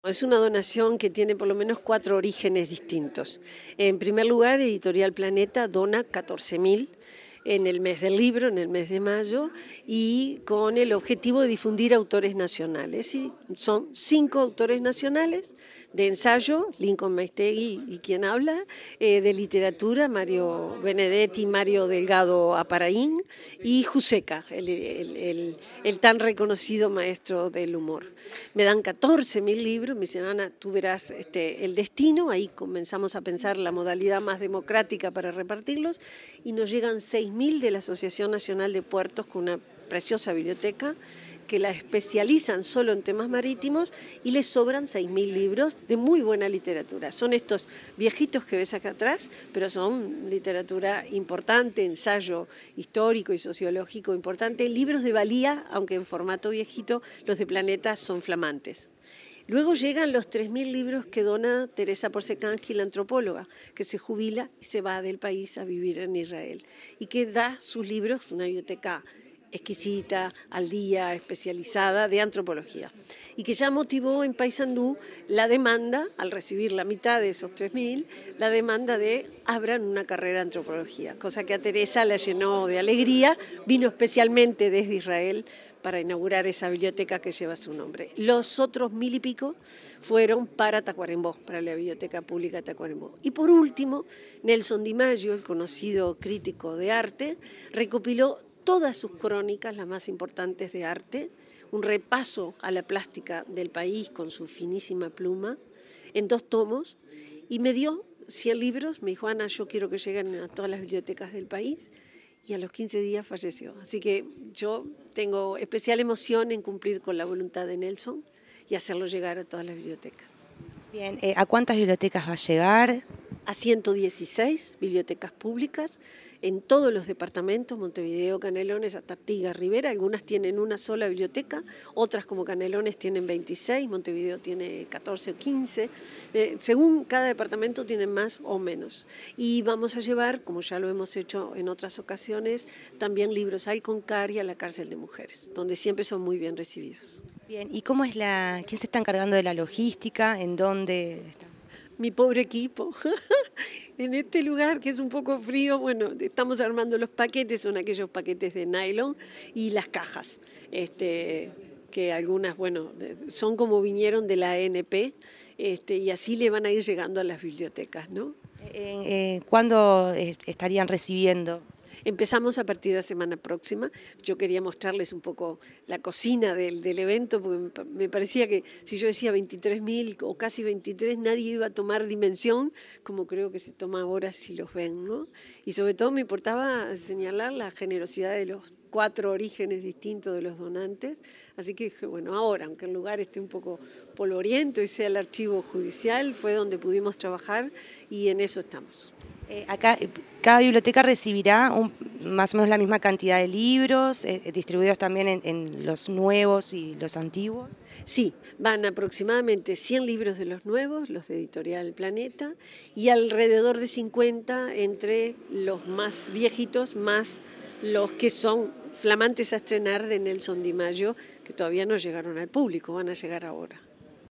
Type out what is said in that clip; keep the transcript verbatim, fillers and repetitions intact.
Es una donación que tiene por lo menos cuatro orígenes distintos. En primer lugar, Editorial Planeta dona catorce mil en el mes del libro, en el mes de mayo, y con el objetivo de difundir autores nacionales. Y son cinco autores nacionales, de ensayo, Lincoln Maistegui y quien habla, eh, de literatura, Mario Benedetti, Mario Delgado Aparaín, y Juseca, el, el, el, el tan reconocido maestro del humor. Me dan catorce mil libros, me dicen, Ana, tú verás este, el destino, ahí comenzamos a pensar la modalidad más democrática para repartirlos, y nos llegan seis mil de la Asociación Nacional de Puertos con una preciosa biblioteca que la especializan solo en temas marítimos y les sobran seis mil libros de muy buena literatura. Son estos viejitos que ves acá atrás, pero son literatura importante, ensayo histórico y sociológico importante, libros de valía, aunque en formato viejito, los de Planeta son flamantes. Luego llegan los tres mil libros que dona Teresa Porcecanski, la antropóloga, que se jubila y se va del país a vivir en Israel, y que da sus libros, una biblioteca exquisita, al día, especializada de antropología, y que ya motivó en Paysandú la demanda, al recibir la mitad de esos tres mil, la demanda de abran una carrera de antropología, cosa que a Teresa la llenó de alegría, vino especialmente desde Israel para inaugurar esa biblioteca que lleva su nombre. Los otros mil y pico fueron para Tacuarembó, para la Biblioteca Pública de Tacuarembó. Y por último, Nelson Di Maggio, el conocido crítico de arte, recopiló todas sus crónicas, las más importantes de arte, un repaso a la plástica del país con su finísima pluma, en dos tomos, y me dio cien libros, me dijo, Ana, yo quiero que lleguen a todas las bibliotecas del país, y a los quince días falleció. Así que yo tengo especial emoción en cumplir con la voluntad de Nelson y hacerlo llegar a todas las bibliotecas. Bien, eh, ¿a cuántas bibliotecas va a llegar? A ciento dieciséis bibliotecas públicas en todos los departamentos, Montevideo, Canelones, hasta Artigas, Rivera. Algunas tienen una sola biblioteca, otras como Canelones tienen veintiséis, Montevideo tiene catorce o quince. Eh, según cada departamento tienen más o menos. Y vamos a llevar, como ya lo hemos hecho en otras ocasiones, también libros al CONCAR y a la cárcel de mujeres, donde siempre son muy bien recibidos. Bien, ¿y cómo es la, quién se está encargando de la logística? ¿En dónde está? Mi pobre equipo, en este lugar que es un poco frío, bueno, estamos armando los paquetes, son aquellos paquetes de nylon y las cajas, este, que algunas, bueno, son como vinieron de la A N P, este, y así le van a ir llegando a las bibliotecas, ¿no? Eh, eh, ¿Cuándo eh, estarían recibiendo? Empezamos a partir de la semana próxima. Yo quería mostrarles un poco la cocina del, del evento, porque me parecía que si yo decía veintitrés mil o casi veintitrés, nadie iba a tomar dimensión, como creo que se toma ahora si los ven, ¿no? Y sobre todo me importaba señalar la generosidad de los cuatro orígenes distintos de los donantes. Así que, bueno, ahora, aunque el lugar esté un poco polvoriento y sea el archivo judicial, fue donde pudimos trabajar y en eso estamos. Eh, acá, cada biblioteca recibirá un, más o menos la misma cantidad de libros, eh, distribuidos también en, en los nuevos y los antiguos. Sí, van aproximadamente cien libros de los nuevos, los de Editorial Planeta, y alrededor de cincuenta entre los más viejitos, más los que son flamantes a estrenar de Nelson Di Maggio, que todavía no llegaron al público, van a llegar ahora.